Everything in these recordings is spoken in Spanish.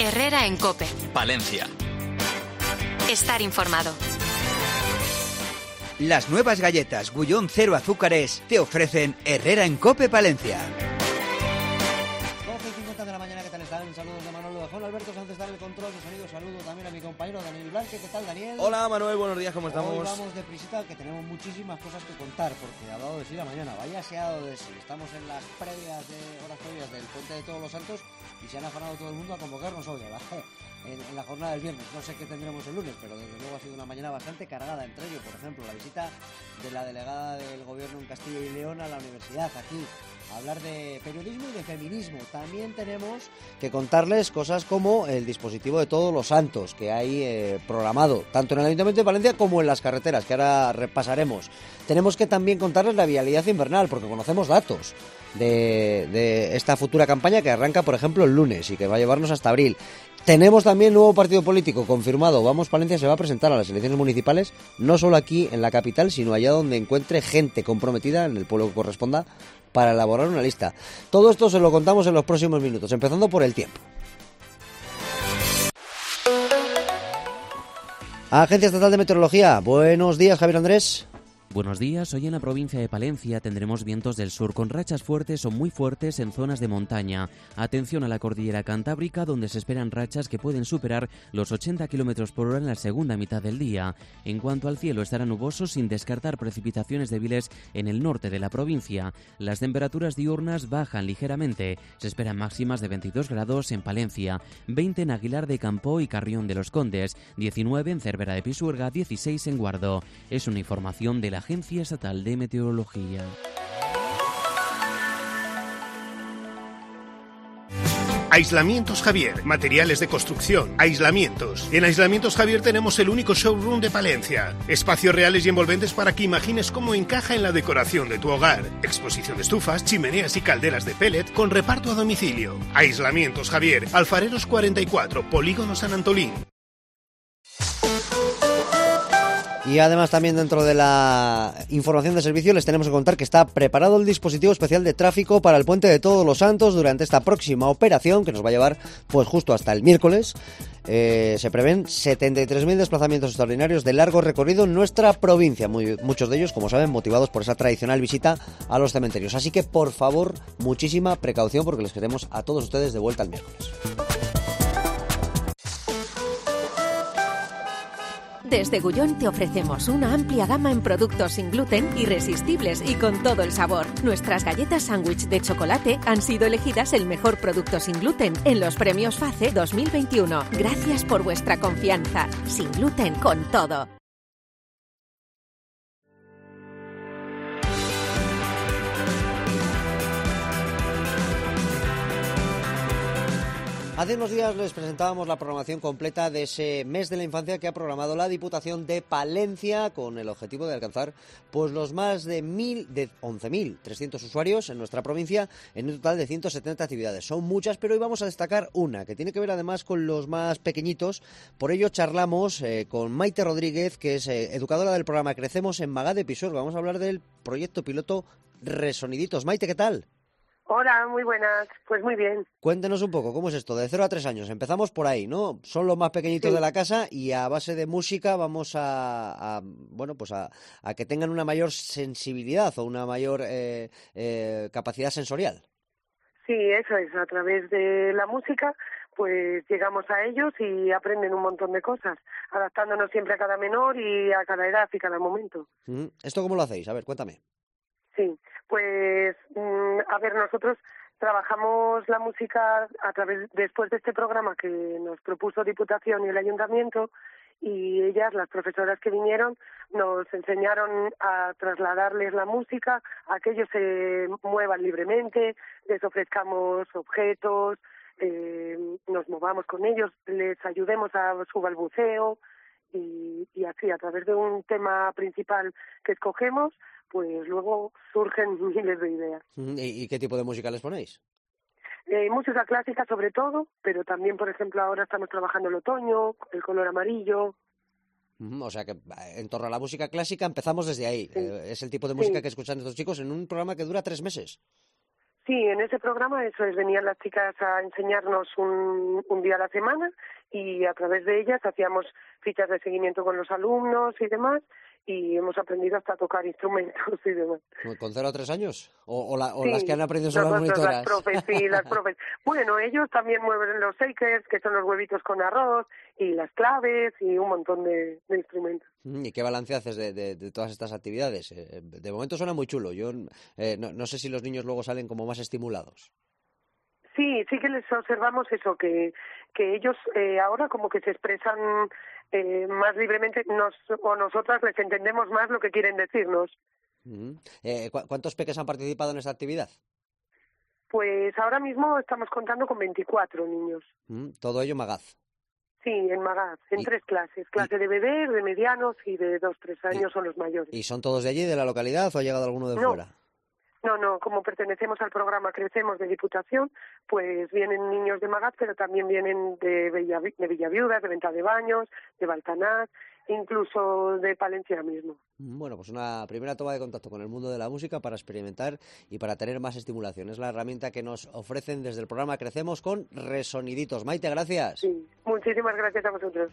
Herrera en COPE. Palencia. Estar informado. Las nuevas galletas Gullón Cero Azúcares te ofrecen Herrera en COPE Palencia. 12:50 de la mañana, ¿qué tal están? Saludos de Manolo de Juan Alberto Sánchez está en el control de sonido. Saludo también a mi compañero Daniel Blanque. ¿Qué tal, Daniel? Hola, Manuel, buenos días, ¿cómo estamos? Hoy vamos deprisita, que tenemos muchísimas cosas que contar, porque ha dado de sí la mañana. Vaya se ha dado de sí. Estamos en las horas previas del Puente de Todos los Santos y se han afanado todo el mundo a convocarnos hoy, en la jornada del viernes. No sé qué tendremos el lunes, pero desde luego ha sido una mañana bastante cargada. Entre ellos, por ejemplo, la visita de la delegada del gobierno en Castilla y León a la universidad, aquí, a hablar de periodismo y de feminismo. También tenemos que contarles cosas como el dispositivo de Todos los Santos, que hay programado, tanto en el Ayuntamiento de Palencia como en las carreteras, que ahora repasaremos. Tenemos que también contarles la vialidad invernal, porque conocemos datos de esta futura campaña que arranca, por ejemplo, el lunes y que va a llevarnos hasta abril. Tenemos también nuevo partido político confirmado. Vamos Palencia se va a presentar a las elecciones municipales, no solo aquí en la capital, sino allá donde encuentre gente comprometida en el pueblo que corresponda para elaborar una lista. Todo esto se lo contamos en los próximos minutos, empezando por el tiempo. Agencia Estatal de Meteorología, buenos días, Javier Andrés. Buenos días, hoy en la provincia de Palencia tendremos vientos del sur con rachas fuertes o muy fuertes en zonas de montaña. Atención a la cordillera cantábrica, donde se esperan rachas que pueden superar los 80 km por hora en la segunda mitad del día. En cuanto al cielo, estará nuboso sin descartar precipitaciones débiles en el norte de la provincia. Las temperaturas diurnas bajan ligeramente. Se esperan máximas de 22 grados en Palencia, 20 en Aguilar de Campoo y Carrión de los Condes, 19 en Cervera de Pisuerga, 16 en Guardo. Es una información de la Agencia Estatal de Meteorología. Aislamientos Javier, materiales de construcción, aislamientos. En Aislamientos Javier tenemos el único showroom de Palencia. Espacios reales y envolventes para que imagines cómo encaja en la decoración de tu hogar. Exposición de estufas, chimeneas y calderas de pellet con reparto a domicilio. Aislamientos Javier, Alfareros 44, Polígono San Antolín. Y además también dentro de la información de servicio les tenemos que contar que está preparado el dispositivo especial de tráfico para el Puente de Todos los Santos durante esta próxima operación que nos va a llevar pues justo hasta el miércoles. Se prevén 73.000 desplazamientos extraordinarios de largo recorrido en nuestra provincia, muchos de ellos, como saben, motivados por esa tradicional visita a los cementerios. Así que, por favor, muchísima precaución porque les queremos a todos ustedes de vuelta el miércoles. Desde Gullón te ofrecemos una amplia gama en productos sin gluten, irresistibles y con todo el sabor. Nuestras galletas sándwich de chocolate han sido elegidas el mejor producto sin gluten en los premios FACE 2021. Gracias por vuestra confianza. Sin gluten con todo. Hace unos días les presentábamos la programación completa de ese mes de la infancia que ha programado la Diputación de Palencia con el objetivo de alcanzar pues los más de 11.300 usuarios en nuestra provincia en un total de 170 actividades. Son muchas, pero hoy vamos a destacar una que tiene que ver además con los más pequeñitos. Por ello charlamos con Maite Rodríguez, que es educadora del programa Crecemos en Magá de Pisuerga. Vamos a hablar del proyecto piloto Resoniditos. Maite, ¿qué tal? Hola, muy buenas. Pues muy bien. Cuéntenos un poco, ¿cómo es esto? De 0 a 3 años. Empezamos por ahí, ¿no? Son los más pequeñitos Sí. de la casa y a base de música vamos a que tengan una mayor sensibilidad o una mayor capacidad sensorial. Sí, eso es. A través de la música, pues llegamos a ellos y aprenden un montón de cosas, adaptándonos siempre a cada menor y a cada edad y cada momento. ¿Esto cómo lo hacéis? A ver, cuéntame. Sí, pues, a ver, nosotros trabajamos la música a través, después de este programa que nos propuso Diputación y el Ayuntamiento, y ellas, las profesoras que vinieron, nos enseñaron a trasladarles la música, a que ellos se muevan libremente, les ofrezcamos objetos, nos movamos con ellos, les ayudemos a su balbuceo, y así, a través de un tema principal que escogemos, pues luego surgen miles de ideas. ¿Y qué tipo de música les ponéis? Música clásica sobre todo, pero también, por ejemplo, ahora estamos trabajando el otoño, el color amarillo. O sea que en torno a la música clásica empezamos desde ahí. Sí. Es el tipo de música que escuchan estos chicos en un programa que dura 3 meses. Sí, en ese programa eso es, venían las chicas a enseñarnos un día a la semana y a través de ellas hacíamos fichas de seguimiento con los alumnos y demás, y hemos aprendido hasta a tocar instrumentos y demás. ¿Con 0 a 3 años? ¿O Sí, las que han aprendido son las monitoras? Las profes, sí, las profes. Bueno, ellos también mueven los shakers, que son los huevitos con arroz, y las claves y un montón de instrumentos. ¿Y qué balance haces de todas estas actividades? De momento suena muy chulo. Yo no sé si los niños luego salen como más estimulados. Sí que les observamos eso, que ellos ahora como que se expresan más libremente, nosotras les entendemos más lo que quieren decirnos. ¿Cuántos peques han participado en esta actividad? Pues ahora mismo estamos contando con 24 niños. ¿Todo ello Magaz? Sí, en Magaz, en 3 clases. Clase de bebés, de medianos y de 2-3 años son los mayores. ¿Y son todos de allí, de la localidad, o ha llegado alguno de fuera? No, como pertenecemos al programa Crecemos de Diputación, pues vienen niños de Magaz, pero también vienen de Villaviudas, de Venta de Baños, de Baltanás, incluso de Palencia mismo. Bueno, pues una primera toma de contacto con el mundo de la música para experimentar y para tener más estimulación. Es la herramienta que nos ofrecen desde el programa Crecemos con Resoniditos. Maite, gracias. Sí, muchísimas gracias a vosotros.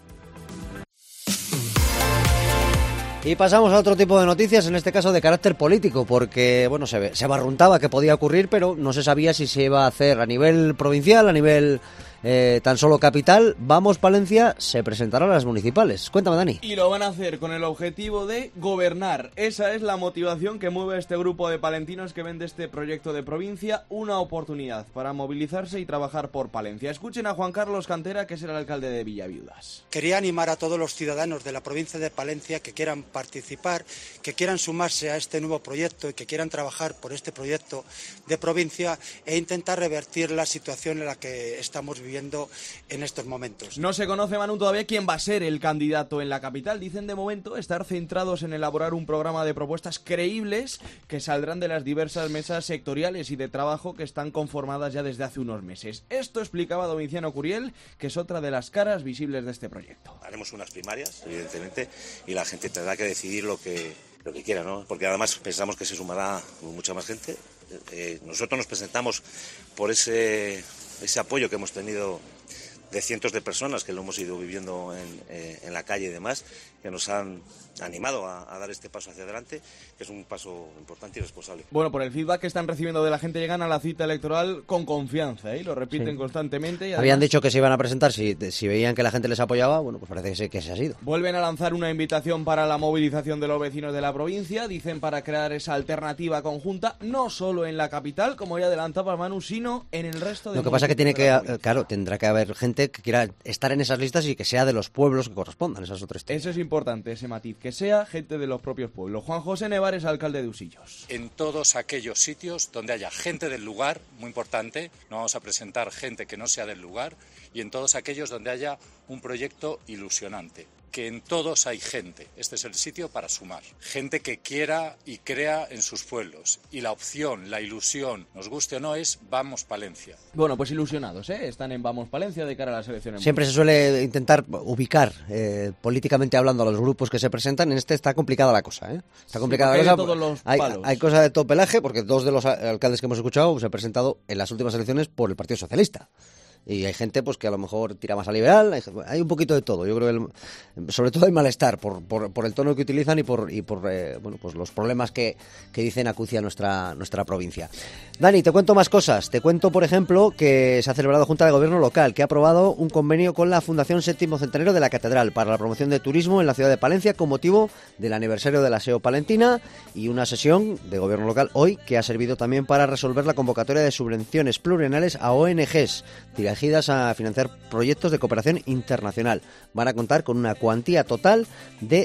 Y pasamos a otro tipo de noticias, en este caso de carácter político, porque bueno, se barruntaba que podía ocurrir, pero no se sabía si se iba a hacer a nivel provincial, a nivel tan solo capital. Vamos Palencia se presentará a las municipales. Cuéntame, Dani. Y lo van a hacer con el objetivo de gobernar. Esa es la motivación que mueve a este grupo de palentinos que ven de este proyecto de provincia una oportunidad para movilizarse y trabajar por Palencia. Escuchen a Juan Carlos Cantera, que es el alcalde de Villaviudas. Quería animar a todos los ciudadanos de la provincia de Palencia que quieran participar, que quieran sumarse a este nuevo proyecto y que quieran trabajar por este proyecto de provincia e intentar revertir la situación en la que estamos viviendo en estos momentos. No se conoce, Manu, todavía quién va a ser el candidato en la capital. Dicen de momento estar centrados en elaborar un programa de propuestas creíbles que saldrán de las diversas mesas sectoriales y de trabajo que están conformadas ya desde hace unos meses. Esto explicaba Domiciano Curiel, que es otra de las caras visibles de este proyecto. Haremos unas primarias, evidentemente, y la gente tendrá que decidir lo que quiera, ¿no? Porque además pensamos que se sumará mucha más gente. Nosotros nos presentamos por ese apoyo que hemos tenido de cientos de personas que lo hemos ido viviendo en la calle y demás, que nos han animado a dar este paso hacia adelante, que es un paso importante y responsable. Bueno, por el feedback que están recibiendo de la gente, llegan a la cita electoral con confianza, ¿eh? Lo repiten constantemente. Y además, habían dicho que se iban a presentar si veían que la gente les apoyaba. Bueno, pues parece que se ha sido. Vuelven a lanzar una invitación para la movilización de los vecinos de la provincia, dicen, para crear esa alternativa conjunta, no solo en la capital, como ya adelantaba Manu, sino en el resto de... Lo que pasa es que tendrá que haber gente que quiera estar en esas listas y que sea de los pueblos que correspondan, esas otras historias. Eso es importante, ese matiz, que sea gente de los propios pueblos. Juan José Nevares, alcalde de Usillos. En todos aquellos sitios donde haya gente del lugar, muy importante, no vamos a presentar gente que no sea del lugar, y en todos aquellos donde haya un proyecto ilusionante, que en todos hay gente. Este es el sitio para sumar. Gente que quiera y crea en sus pueblos. Y la opción, la ilusión, nos guste o no, es Vamos Palencia. Bueno, pues ilusionados, ¿eh? Están en Vamos Palencia de cara a las elecciones. Siempre se suele intentar ubicar políticamente hablando a los grupos que se presentan. En este está complicada la cosa, ¿eh? Está complicada la cosa. Todos los palos. Hay cosas de todo pelaje, porque 2 de los alcaldes que hemos escuchado se han presentado en las últimas elecciones por el Partido Socialista. Y hay gente pues que a lo mejor tira más a liberal, hay un poquito de todo. Yo creo que sobre todo hay malestar por el tono que utilizan y por pues los problemas que dicen acucia nuestra provincia. Dani, te cuento más cosas. Te cuento, por ejemplo, que se ha celebrado Junta de Gobierno local, que ha aprobado un convenio con la Fundación Séptimo Centenario de la Catedral para la promoción de turismo en la ciudad de Palencia con motivo del aniversario de la SEO palentina, y una sesión de Gobierno local hoy que ha servido también para resolver la convocatoria de subvenciones plurianuales a ONGs dirigidas a financiar proyectos de cooperación internacional. Van a contar con una cuantía total de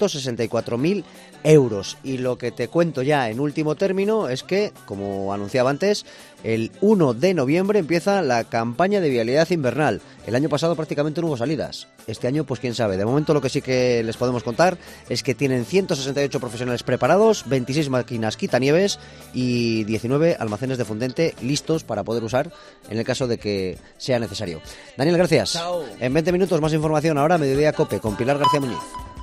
164.000 euros. Y lo que te cuento ya en último término es que, como anunciaba antes, el 1 de noviembre empieza la campaña de vialidad invernal. El año pasado prácticamente no hubo salidas. Este año, pues quién sabe. De momento lo que sí que les podemos contar es que tienen 168 profesionales preparados, 26 máquinas quitanieves y 19 almacenes de fundente listos para poder usar en el caso de que sea necesario. Daniel, gracias. Chao. En 20 minutos más información ahora, Mediodía Cope, con Pilar García Muñiz.